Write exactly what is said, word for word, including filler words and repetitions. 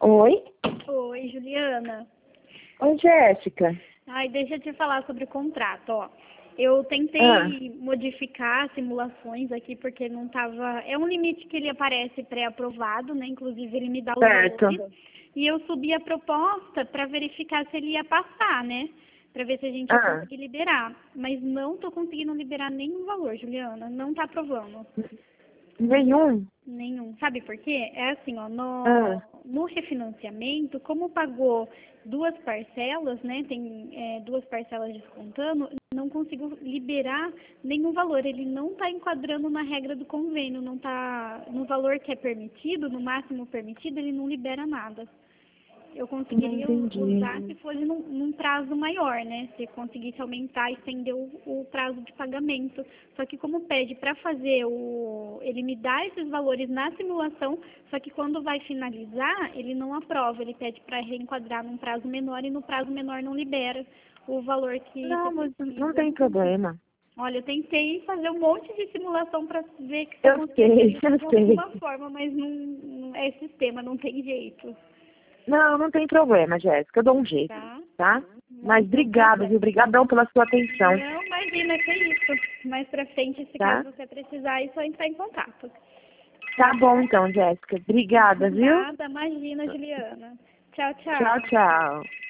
Oi? Oi, Juliana. Oi, Jéssica. Ai, deixa eu te falar sobre o contrato, ó. Eu tentei Ah. modificar simulações aqui porque não tava... É um limite que ele aparece pré-aprovado, né? Inclusive ele me dá os Certo. valores. E eu subi a proposta para verificar se ele ia passar, né? Para ver se a gente ia Ah. conseguir liberar. Mas não tô conseguindo liberar nenhum valor, Juliana. Não tá aprovando. Nenhum? Nenhum. Sabe por quê? É assim, ó, no, Ah. no refinanciamento, como pagou duas parcelas, né, tem é, duas parcelas descontando, não consigo liberar nenhum valor. Ele não está enquadrando na regra do convênio, não está no valor que é permitido, no máximo permitido, ele não libera nada. Eu Não conseguiria entendi. usar se fosse num, num prazo maior, né? Se conseguisse aumentar e estender o, o prazo de pagamento. Só que como pede para fazer o... Ele me dá esses valores na simulação, só que quando vai finalizar, ele não aprova. Ele pede para reenquadrar num prazo menor e no prazo menor não libera o valor que Não, você mas não precisa. tem problema. Olha, eu tentei fazer um monte de simulação para ver se eu Eu conseguia sei, de eu sei. alguma forma, mas não, não é sistema, não tem jeito. Não, não tem problema, Jéssica. Eu dou um jeito, Tá? tá? Mas Então, tá obrigada, certo. viu? Obrigadão pela sua atenção, Não, imagina, que é isso. Mais pra frente, se caso tá? você precisar, é só entrar em contato. Tá bom então, Jéssica. Obrigada, viu? Nada, imagina, Juliana. Tchau, Tchau, tchau. tchau.